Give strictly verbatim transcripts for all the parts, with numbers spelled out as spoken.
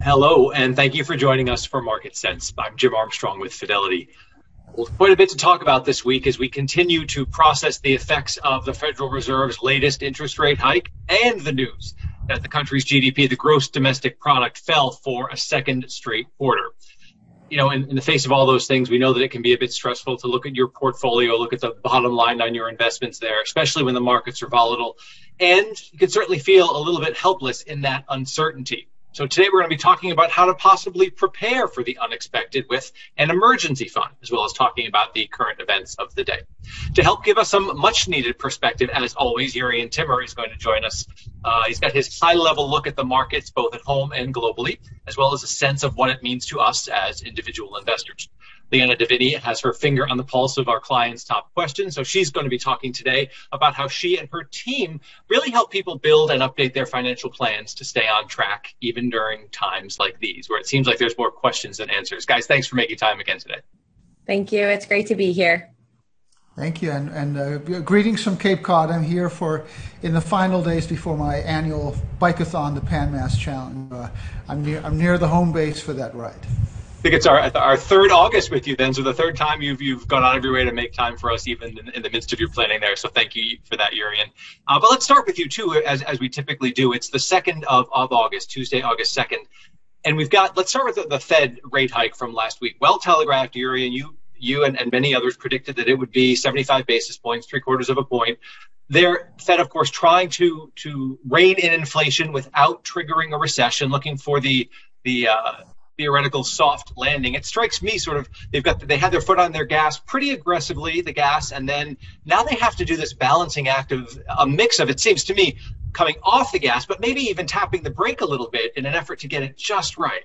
Hello, and thank you for joining us for Market Sense. I'm Jim Armstrong with Fidelity. Well, quite a bit to talk about this week as we continue to process the effects of the Federal Reserve's latest interest rate hike and the news that the country's G D P, the gross domestic product, fell for a second straight quarter. You know, in, in the face of all those things, we know that it can be a bit stressful to look at your portfolio, look at the bottom line on your investments there, especially when the markets are volatile. And you can certainly feel a little bit helpless in that uncertainty. So today we're going to be talking about how to possibly prepare for the unexpected with an emergency fund, as well as talking about the current events of the day. To help give us some much needed perspective, as always, Jurrien Timmer is going to join us. Uh, he's got his high level look at the markets, both at home and globally, as well as a sense of what it means to us as individual investors. Leanna Devine has her finger on the pulse of our clients' top questions. So she's going to be talking today about how she and her team really help people build and update their financial plans to stay on track, even during times like these, where it seems like there's more questions than answers. Guys, thanks for making time again today. Thank you. It's great to be here. Thank you. And, and uh, greetings from Cape Cod. I'm here for in the final days before my annual Bikeathon, the Pan Mass Challenge. Uh, I'm near, I'm near the home base for that ride. I think it's our our third August with you then, so the third time you've you've gone out of your way to make time for us, even in, in the midst of your planning there. So thank you for that, Jurrien. Uh, but let's start with you too, as as we typically do. It's the second of, of August, Tuesday, August second, and we've got. Let's start with the, the Fed rate hike from last week. Well telegraphed, Jurrien. You you and, and many others predicted that it would be seventy-five basis points, three quarters of a point. They're Fed, of course, trying to to rein in inflation without triggering a recession, looking for the the uh, theoretical soft landing. It strikes me sort of they've got they had their foot on their gas pretty aggressively, the gas, and then now they have to do this balancing act of a mix of, it seems to me, coming off the gas, but maybe even tapping the brake a little bit in an effort to get it just right.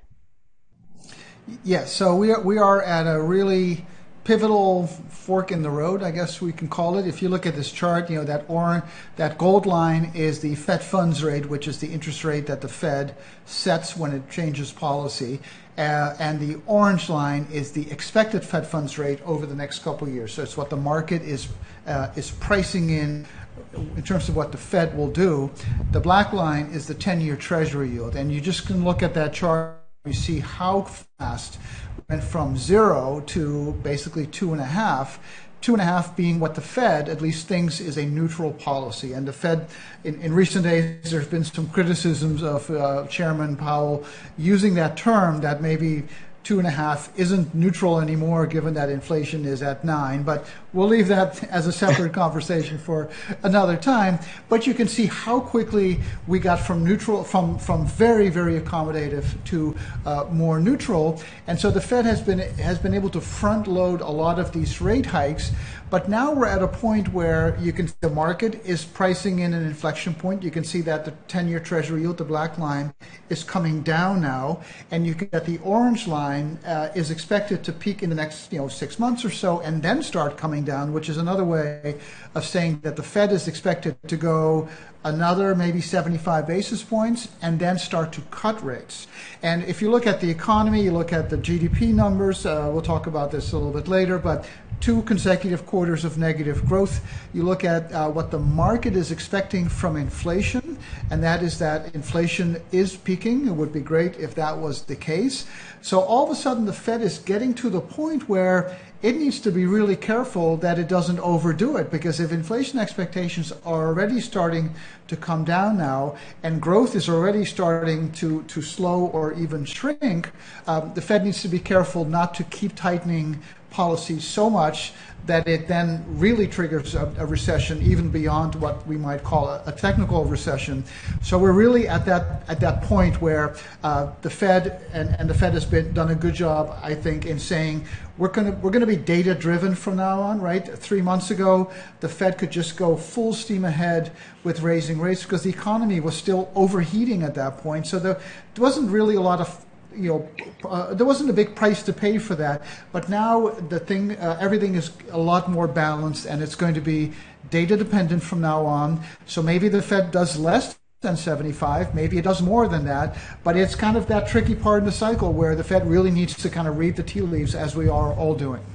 Yeah, so we are, we are at a really pivotal fork in the road, I guess we can call it. If you look at this chart, you know, that orange, that gold line is the Fed funds rate, which is the interest rate that the Fed sets when it changes policy. Uh, and the orange line is the expected Fed funds rate over the next couple of years. So it's what the market is uh, is pricing in in terms of what the Fed will do. The black line is the ten-year Treasury yield. And you just can look at that chart, you see how fast went from zero to basically two and a half, two and a half being what the Fed at least thinks is a neutral policy. And the Fed, in, in recent days, there's been some criticisms of uh, Chairman Powell using that term that maybe two and a half isn't neutral anymore given that inflation is at nine, but we'll leave that as a separate conversation for another time. But you can see how quickly we got from neutral, from, from very, very accommodative to uh, more neutral. And so the Fed has been, has been able to front load a lot of these rate hikes. But now we're at a point where you can see the market is pricing in an inflection point. You can see that the ten-year Treasury yield, the black line, is coming down now, and you can that the orange line uh, is expected to peak in the next, you know, six months or so, and then start coming down, which is another way of saying that the Fed is expected to go another maybe seventy-five basis points and then start to cut rates. And if you look at the economy, you look at the G D P numbers, uh, we'll talk about this a little bit later, but two consecutive quarters of negative growth. You look at uh, what the market is expecting from inflation, and that is that inflation is peaking. It would be great if that was the case. So all of a sudden, the Fed is getting to the point where it needs to be really careful that it doesn't overdo it, because if inflation expectations are already starting to come down now and growth is already starting to, to slow or even shrink, um, the Fed needs to be careful not to keep tightening policy so much that it then really triggers a, a recession even beyond what we might call a, a technical recession. So we're really at that at that point where uh, the Fed and, and the Fed has been done a good job, I think, in saying we're gonna we're gonna be data driven from now on, right? Three months ago, the Fed could just go full steam ahead with raising rates because the economy was still overheating at that point. So there, there wasn't really a lot of you know, uh, there wasn't a big price to pay for that, but now the thing, uh, everything is a lot more balanced, and it's going to be data dependent from now on. So maybe the Fed does less than seventy-five, maybe it does more than that, but it's kind of that tricky part in the cycle where the Fed really needs to kind of read the tea leaves, as we are all doing.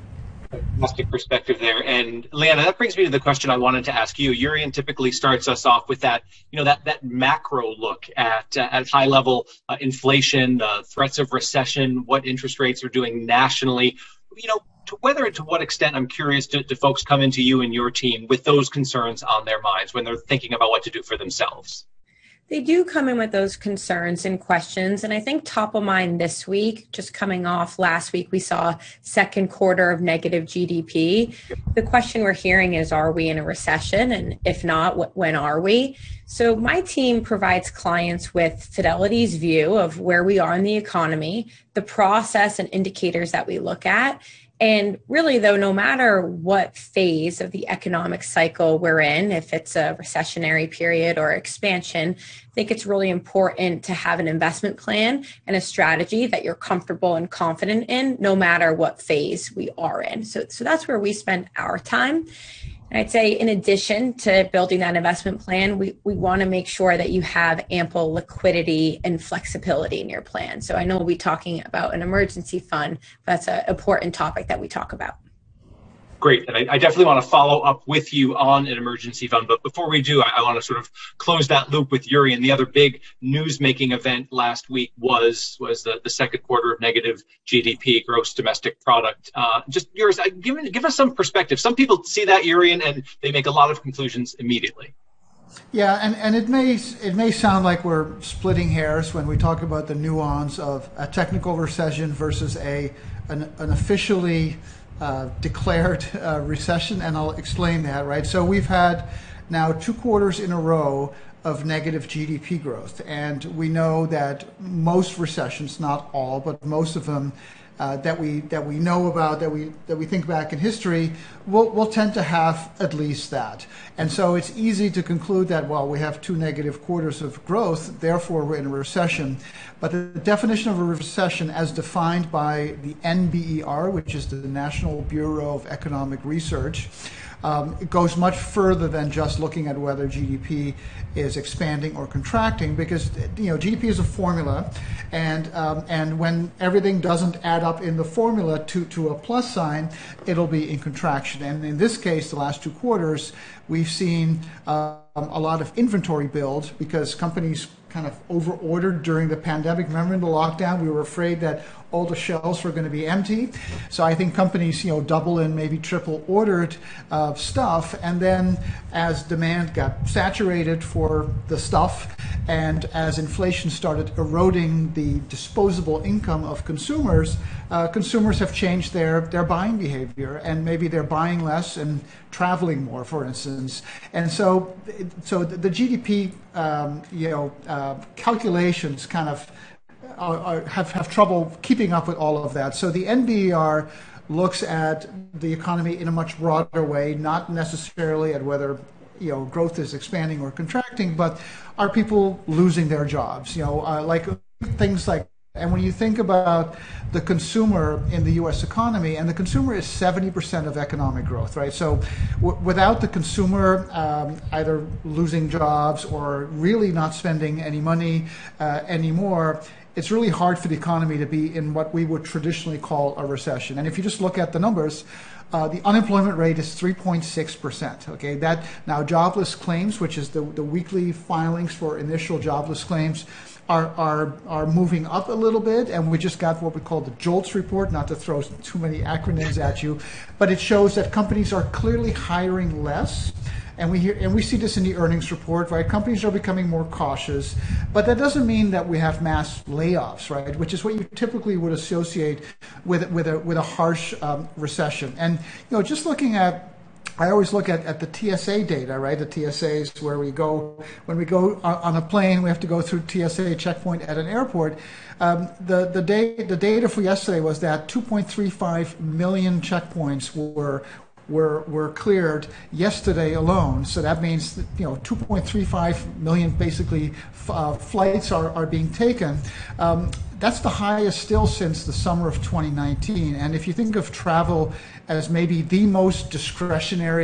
Fantastic perspective there. And Leanna, that brings me to the question I wanted to ask you. Urian typically starts us off with that, you know, that that macro look at uh, at high level uh, inflation, uh, threats of recession, what interest rates are doing nationally. You know, to whether and to what extent, I'm curious, do, do folks come into you and your team with those concerns on their minds when they're thinking about what to do for themselves? They do come in with those concerns and questions. And I think top of mind this week, just coming off last week, we saw second quarter of negative G D P. The question we're hearing is, are we in a recession? And if not, when are we? So my team provides clients with Fidelity's view of where we are in the economy, the process and indicators that we look at. And really, though, no matter what phase of the economic cycle we're in, if it's a recessionary period or expansion, I think it's really important to have an investment plan and a strategy that you're comfortable and confident in, no matter what phase we are in. So, so that's where we spend our time. And I'd say in addition to building that investment plan, we, we want to make sure that you have ample liquidity and flexibility in your plan. So I know we'll be talking about an emergency fund, but that's an important topic that we talk about. Great. And I, I definitely want to follow up with you on an emergency fund. But before we do, I, I want to sort of close that loop with Urian. The other big news-making event last week was was the, the second quarter of negative G D P, gross domestic product. Uh, just yours, give, give us some perspective. Some people see that, Urian, and they make a lot of conclusions immediately. Yeah, and, and it may it may sound like we're splitting hairs when we talk about the nuance of a technical recession versus a an, an officially Uh, declared uh, recession, and I'll explain that, right? So we've had now two quarters in a row of negative G D P growth, and we know that most recessions, not all, but most of them uh, that we that we know about, that we that we think back in history, will will tend to have at least that. And so it's easy to conclude that, well, we have two negative quarters of growth, therefore we're in a recession. But the definition of a recession as defined by the N B E R, which is the National Bureau of Economic Research, um, it goes much further than just looking at whether G D P is expanding or contracting, because you know G D P is a formula, and um, and when everything doesn't add up in the formula to, to a plus sign, it'll be in contraction. And in this case, the last two quarters, we've seen um, a lot of inventory build because companies kind of over-ordered during the pandemic. Remember in the lockdown, we were afraid that all the shelves were going to be empty. So I think companies, you know, double and maybe triple ordered uh, stuff. And then as demand got saturated for the stuff, and as inflation started eroding the disposable income of consumers, uh, consumers have changed their, their buying behavior, and maybe they're buying less and traveling more, for instance. And so, so the G D P, um, you know, uh, calculations kind of Are, are, have, have trouble keeping up with all of that. So the N B E R looks at the economy in a much broader way, not necessarily at whether you know growth is expanding or contracting, but are people losing their jobs? You know, uh, like things like. And when you think about the consumer in the U S economy, and the consumer is seventy percent of economic growth, right? So w- without the consumer um, either losing jobs or really not spending any money uh, anymore, it's really hard for the economy to be in what we would traditionally call a recession. And if you just look at the numbers, uh, the unemployment rate is three point six percent. Okay, that now jobless claims, which is the, the weekly filings for initial jobless claims, are, are are moving up a little bit, and we just got what we call the JOLTS report, not to throw too many acronyms at you, but it shows that companies are clearly hiring less. And we hear, and we see this in the earnings report, right? Companies are becoming more cautious, but that doesn't mean that we have mass layoffs, right? Which is what you typically would associate with with a with a harsh um, recession. And you know, just looking at, I always look at, at the T S A data, right? The T S A is where we go when we go on a plane. We have to go through T S A checkpoint at an airport. Um, the the day the data for yesterday was that two point three five million checkpoints were. Were, were cleared yesterday alone. So that means that, you know, two point three five million basically uh, flights are, are being taken. Um, that's the highest still since the summer of twenty nineteen. And if you think of travel as maybe the most discretionary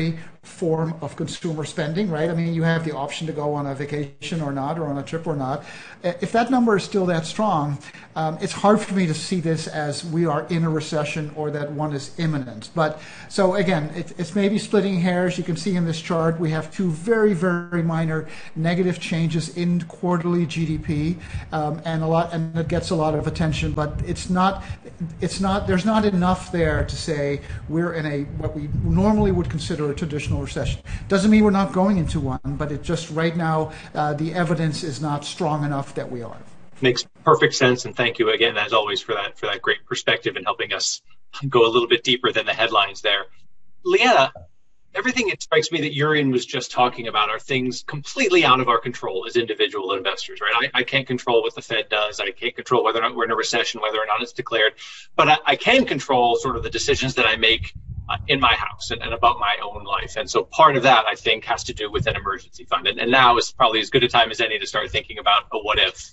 form of consumer spending, right? I mean, you have the option to go on a vacation or not, or on a trip or not. If that number is still that strong, um, it's hard for me to see this as we are in a recession or that one is imminent. But so again, it, it's maybe splitting hairs. You can see in this chart, we have two very, very minor negative changes in quarterly G D P, um, and a lot, and it gets a lot of attention, but it's not, it's not, there's not enough there to say we're in a, what we normally would consider a traditional recession. Doesn't mean we're not going into one, but it just right now uh, the evidence is not strong enough that we are. Makes perfect sense, and thank you again, as always, for that for that great perspective and helping us go a little bit deeper than the headlines there. Leanna, everything it strikes me that Jurrien was just talking about are things completely out of our control as individual investors, right? I, I can't control what the Fed does. I can't control whether or not we're in a recession, whether or not it's declared, but I, I can control sort of the decisions that I make Uh, in my house and, and about my own life. And so part of that, I think, has to do with an emergency fund. And, and now is probably as good a time as any to start thinking about a what if.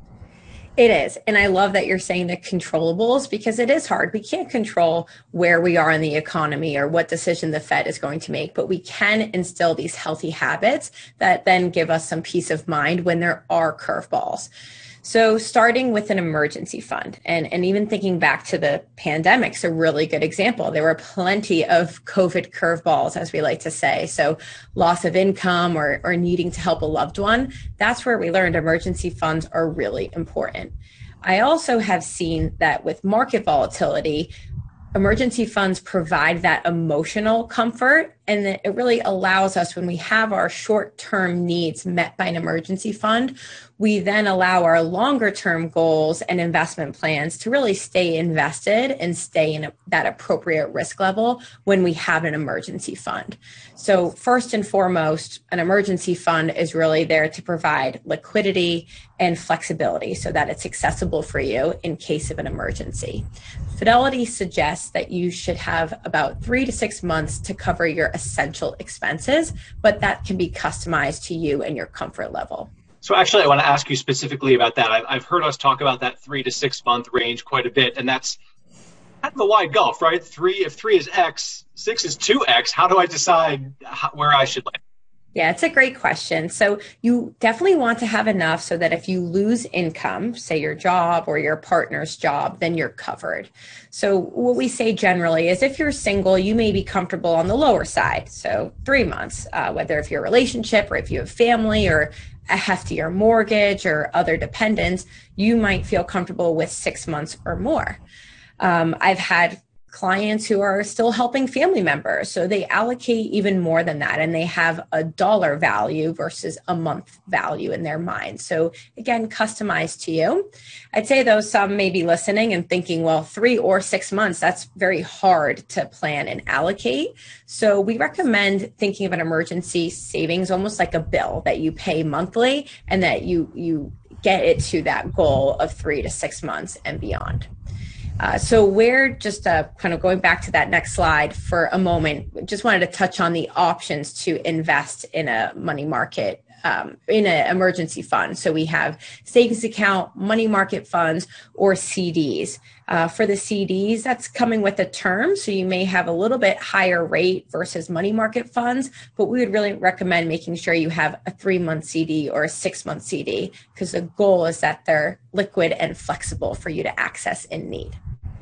It is. And I love that you're saying the controllables, because it is hard. We can't control where we are in the economy or what decision the Fed is going to make, but we can instill these healthy habits that then give us some peace of mind when there are curveballs. So starting with an emergency fund, and, and even thinking back to the pandemic is a really good example. There were plenty of COVID curveballs, as we like to say. So loss of income or, or needing to help a loved one. That's where we learned emergency funds are really important. I also have seen that with market volatility, emergency funds provide that emotional comfort, and that it really allows us, when we have our short-term needs met by an emergency fund, we then allow our longer-term goals and investment plans to really stay invested and stay in a, that appropriate risk level when we have an emergency fund. So first and foremost, an emergency fund is really there to provide liquidity and flexibility so that it's accessible for you in case of an emergency. Fidelity suggests that you should have about three to six months to cover your essential expenses, but that can be customized to you and your comfort level. So actually, I want to ask you specifically about that. I've, I've heard us talk about that three to six month range quite a bit, and that's kind of a wide gulf, right? Three, if three is X, six is two X, how do I decide how, where I should land? Yeah, it's a great question. So you definitely want to have enough so that if you lose income, say your job or your partner's job, then you're covered. So what we say generally is if you're single, you may be comfortable on the lower side. So three months, uh, whether if you're a relationship or if you have family or a heftier mortgage or other dependents, you might feel comfortable with six months or more. Um, I've had clients who are still helping family members, so they allocate even more than that, and they have a dollar value versus a month value in their mind. So again, customized to you. I'd say though, some may be listening and thinking, well, three or six months, that's very hard to plan and allocate. So we recommend thinking of an emergency savings almost like a bill that you pay monthly, and that you you get it to that goal of three to six months and beyond. Uh, so we're just uh, kind of going back to that next slide for a moment. Just wanted to touch on the options to invest in a money market, um, in an emergency fund. So we have savings account, money market funds, or C Ds. Uh, for the C Ds, that's coming with a term. So you may have a little bit higher rate versus money market funds, but we would really recommend making sure you have a three month C D or a six month C D, because the goal is that they're liquid and flexible for you to access in need.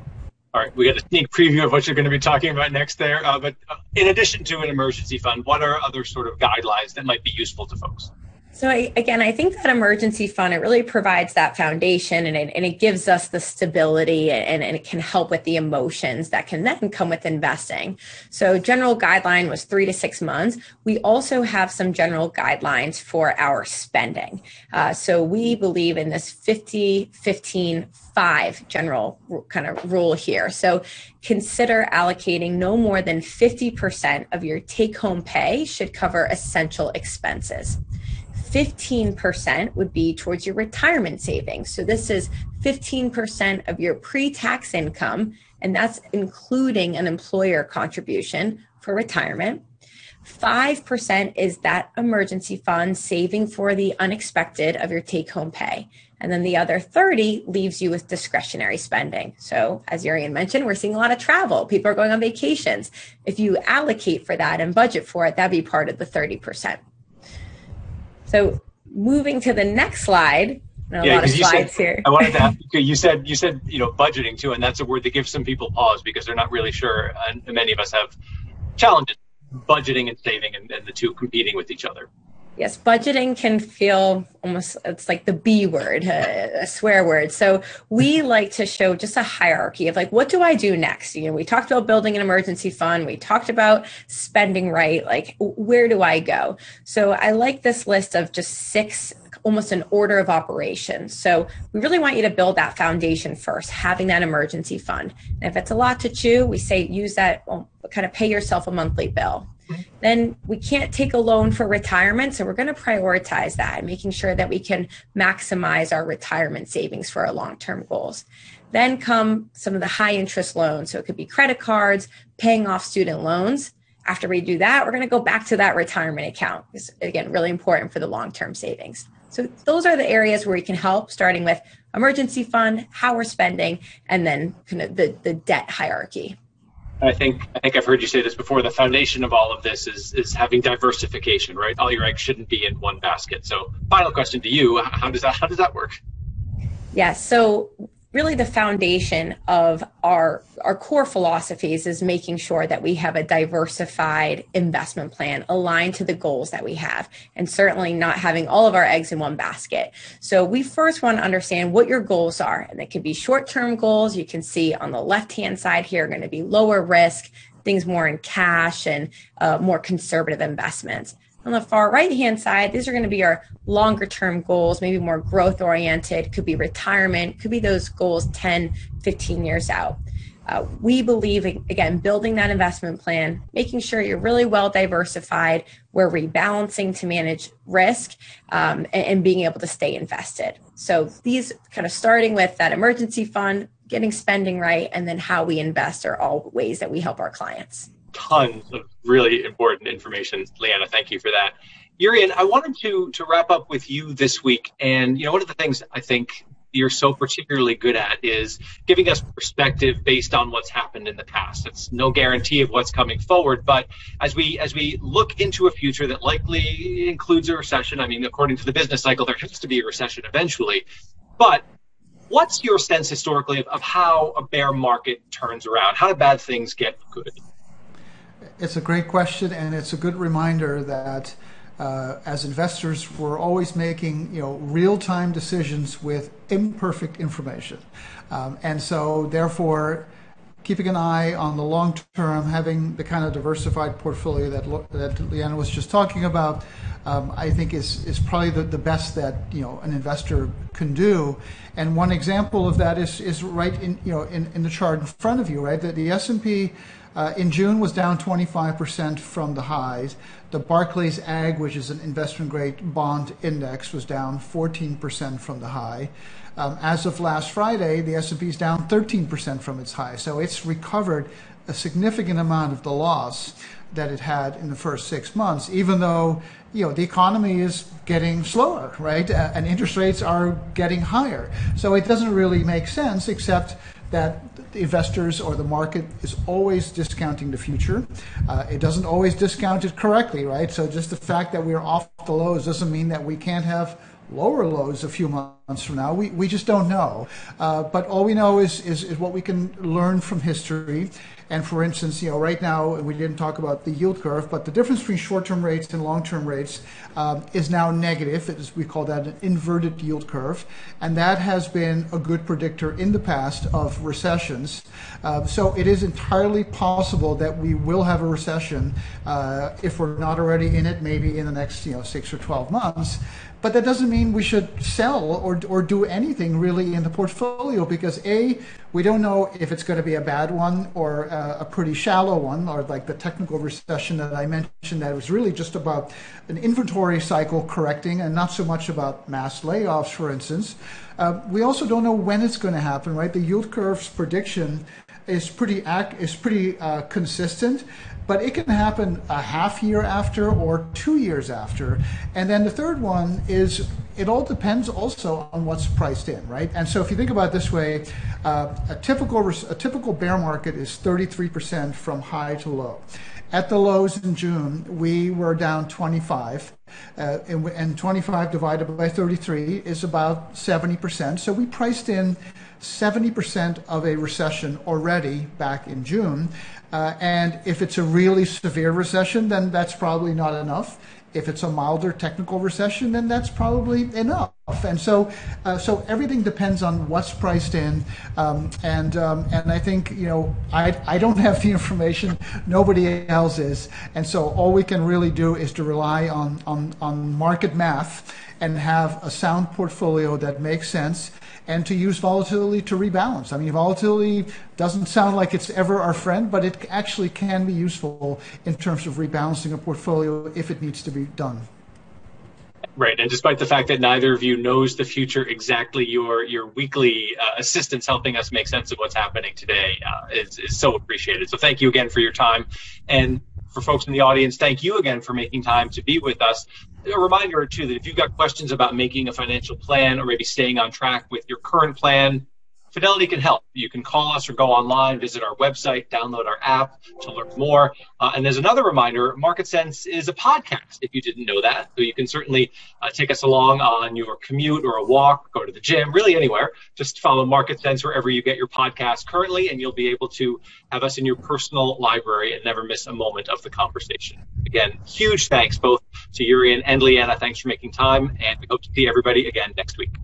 All right, we got a sneak preview of what you're going to be talking about next there. Uh, but in addition to an emergency fund, what are other sort of guidelines that might be useful to folks? So I, again, I think that emergency fund, it really provides that foundation, and it, and it gives us the stability, and, and it can help with the emotions that can then come with investing. So general guideline was three to six months. We also have some general guidelines for our spending. Uh, so we believe in this fifty, fifteen, five general kind of rule here. So consider allocating no more than fifty percent of your take-home pay should cover essential expenses. fifteen percent would be towards your retirement savings. So this is fifteen percent of your pre-tax income, and that's including an employer contribution for retirement. five percent is that emergency fund saving for the unexpected of your take-home pay. And then the other thirty leaves you with discretionary spending. So as Urian mentioned, we're seeing a lot of travel. People are going on vacations. If you allocate for that and budget for it, that'd be part of the thirty percent. So moving to the next slide, a yeah, lot of slides said, here. I wanted to ask you, you said, you said, you know, budgeting too, and that's a word that gives some people pause because they're not really sure. And many of us have challenges budgeting and saving and, and the two competing with each other. Yes, budgeting can feel almost, it's like the B word, a, a swear word. So we like to show just a hierarchy of like, what do I do next? You know, we talked about building an emergency fund. We talked about spending right. Like, where do I go? So I like this list of just six, almost an order of operations. So we really want you to build that foundation first, having that emergency fund. And if it's a lot to chew, we say use that, well, kind of pay yourself a monthly bill. Then we can't take a loan for retirement. So we're going to prioritize that, making sure that we can maximize our retirement savings for our long-term goals. Then come some of the high interest loans. So it could be credit cards, paying off student loans. After we do that, we're going to go back to that retirement account. It's, again, really important for the long-term savings. So those are the areas where we can help, starting with emergency fund, how we're spending, and then kind of the, the debt hierarchy. I think I think I've heard you say this before. The foundation of all of this is is having diversification, right? All your eggs shouldn't be in one basket. So, final question to you: How does that how does that work? Yeah. So, really, the foundation of our our core philosophies is making sure that we have a diversified investment plan aligned to the goals that we have, and certainly not having all of our eggs in one basket. So we first want to understand what your goals are, and it could be short-term goals. You can see on the left-hand side here are going to be lower risk, things more in cash and uh, more conservative investments. On the far right-hand side, these are going to be our longer-term goals, maybe more growth-oriented, could be retirement, could be those goals ten, fifteen years out. Uh, we believe, again, building that investment plan, making sure you're really well diversified, we're rebalancing to manage risk, um, and, and being able to stay invested. So these kind of starting with that emergency fund, getting spending right, and then how we invest are all ways that we help our clients. Tons of really important information, Leanna. Thank you for that. Urian, I wanted to to wrap up with you this week. And, you know, one of the things I think you're so particularly good at is giving us perspective based on what's happened in the past. It's no guarantee of what's coming forward, but as we as we look into a future that likely includes a recession, I mean, according to the business cycle, there has to be a recession eventually. But what's your sense historically of, of how a bear market turns around? How do bad things get good? It's a great question, and it's a good reminder that uh, as investors, we're always making you know real-time decisions with imperfect information, um, and so therefore, keeping an eye on the long term, having the kind of diversified portfolio that that Leanna was just talking about, um, I think is is probably the, the best that you know an investor can do. And one example of that is is right in you know in, in the chart in front of you, right? That the S and P Uh, in June was down twenty-five percent from the highs. The Barclays Ag, which is an investment-grade bond index, was down fourteen percent from the high. Um, as of last Friday, the S and P is down thirteen percent from its high. So it's recovered a significant amount of the loss that it had in the first six months, even though you know the economy is getting slower, right? Uh, and interest rates are getting higher. So it doesn't really make sense, except that the investors or the market is always discounting the future. Uh, it doesn't always discount it correctly, right? So just the fact that we're off the lows doesn't mean that we can't have lower lows a few months from now. We we just don't know. Uh, but all we know is, is is what we can learn from history. And for instance, you know, right now we didn't talk about the yield curve, but the difference between short-term rates and long-term rates um, is now negative. It is, we call that an inverted yield curve, and that has been a good predictor in the past of recessions. Uh, so it is entirely possible that we will have a recession uh, if we're not already in it, maybe in the next you know six or twelve months. But that doesn't mean we should sell or or do anything really in the portfolio, because A, we don't know if it's going to be a bad one or a, a pretty shallow one, or like the technical recession that I mentioned that was really just about an inventory cycle correcting and not so much about mass layoffs, for instance. Uh, we also don't know when it's going to happen, right? The yield curve's prediction is pretty ac- is pretty uh, consistent, but it can happen a half year after or two years after. And then the third one is it all depends also on what's priced in, right? And so if you think about it this way, uh, a typical a typical bear market is thirty-three percent from high to low. At the lows in June, we were down twenty-five, uh, and, and twenty-five divided by thirty-three is about seventy percent. So we priced in seventy percent of a recession already back in June. Uh, and if it's a really severe recession, then that's probably not enough. If it's a milder technical recession, then that's probably enough. And so, uh, so everything depends on what's priced in. Um, and um, and I think, you know, I I don't have the information. Nobody else is. And so all we can really do is to rely on on on market math and have a sound portfolio that makes sense, and to use volatility to rebalance. I mean, volatility doesn't sound like it's ever our friend, but it actually can be useful in terms of rebalancing a portfolio if it needs to be done. Right, and despite the fact that neither of you knows the future exactly, your your weekly uh, assistance helping us make sense of what's happening today uh, is, is so appreciated. So thank you again for your time. And for folks in the audience, thank you again for making time to be with us. A reminder, too, that if you've got questions about making a financial plan or maybe staying on track with your current plan, Fidelity can help. You can call us or go online, visit our website, download our app to learn more. Uh, and there's another reminder, Market Sense is a podcast, if you didn't know that. So you can certainly uh, take us along on your commute or a walk, go to the gym, really anywhere. Just follow Market Sense wherever you get your podcast currently, and you'll be able to have us in your personal library and never miss a moment of the conversation. Again, huge thanks both to Jurrien and Leanna. Thanks for making time, and we hope to see everybody again next week.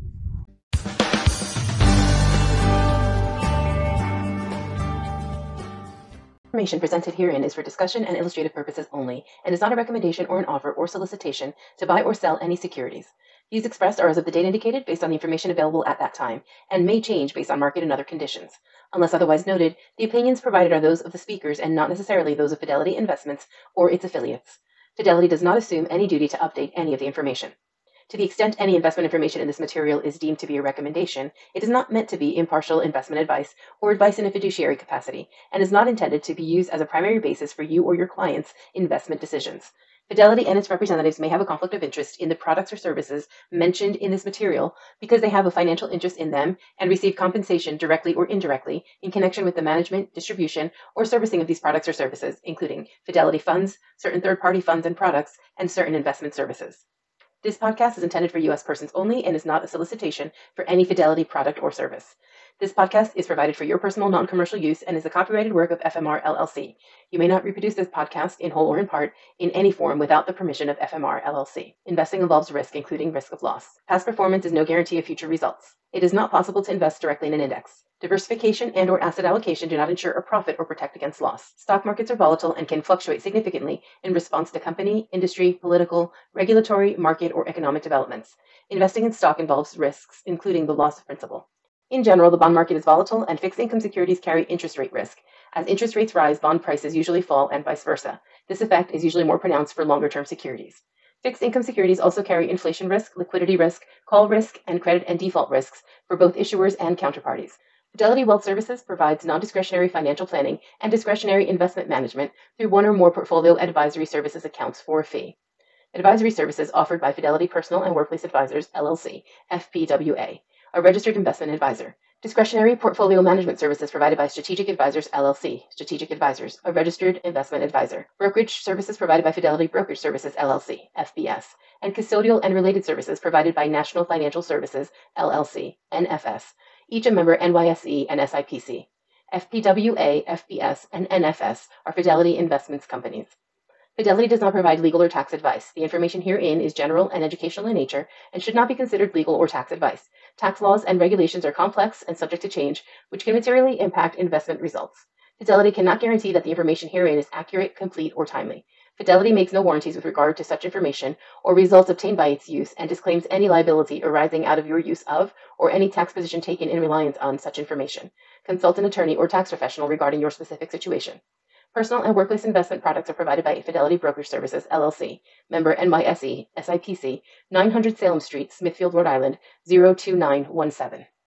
Information presented herein is for discussion and illustrative purposes only, and is not a recommendation or an offer or solicitation to buy or sell any securities. Views expressed are as of the date indicated based on the information available at that time, and may change based on market and other conditions. Unless otherwise noted, the opinions provided are those of the speakers and not necessarily those of Fidelity Investments or its affiliates. Fidelity does not assume any duty to update any of the information. To the extent any investment information in this material is deemed to be a recommendation, it is not meant to be impartial investment advice or advice in a fiduciary capacity, and is not intended to be used as a primary basis for you or your clients' investment decisions. Fidelity and its representatives may have a conflict of interest in the products or services mentioned in this material because they have a financial interest in them and receive compensation directly or indirectly in connection with the management, distribution, or servicing of these products or services, including Fidelity funds, certain third-party funds and products, and certain investment services. This podcast is intended for U S persons only and is not a solicitation for any Fidelity product or service. This podcast is provided for your personal non-commercial use and is a copyrighted work of F M R L L C. You may not reproduce this podcast in whole or in part in any form without the permission of F M R L L C. Investing involves risk, including risk of loss. Past performance is no guarantee of future results. It is not possible to invest directly in an index. Diversification and or asset allocation do not ensure a profit or protect against loss. Stock markets are volatile and can fluctuate significantly in response to company, industry, political, regulatory, market, or economic developments. Investing in stock involves risks, including the loss of principal. In general, the bond market is volatile and fixed income securities carry interest rate risk. As interest rates rise, bond prices usually fall and vice versa. This effect is usually more pronounced for longer-term securities. Fixed income securities also carry inflation risk, liquidity risk, call risk, and credit and default risks for both issuers and counterparties. Fidelity Wealth Services provides non-discretionary financial planning and discretionary investment management through one or more portfolio advisory services accounts for a fee. Advisory services offered by Fidelity Personal and Workplace Advisors, L L C, F P W A, a registered investment advisor. Discretionary portfolio management services provided by Strategic Advisors, L L C, Strategic Advisors, a registered investment advisor. Brokerage services provided by Fidelity Brokerage Services, L L C, F B S, and custodial and related services provided by National Financial Services, L L C, N F S, each a member N Y S E and S I P C. F P W A, F B S, and N F S are Fidelity Investments companies. Fidelity does not provide legal or tax advice. The information herein is general and educational in nature and should not be considered legal or tax advice. Tax laws and regulations are complex and subject to change, which can materially impact investment results. Fidelity cannot guarantee that the information herein is accurate, complete, or timely. Fidelity makes no warranties with regard to such information or results obtained by its use and disclaims any liability arising out of your use of or any tax position taken in reliance on such information. Consult an attorney or tax professional regarding your specific situation. Personal and workplace investment products are provided by Fidelity Brokerage Services, L L C, member N Y S E, S I P C, nine hundred Salem Street, Smithfield, Rhode Island, zero two nine one seven.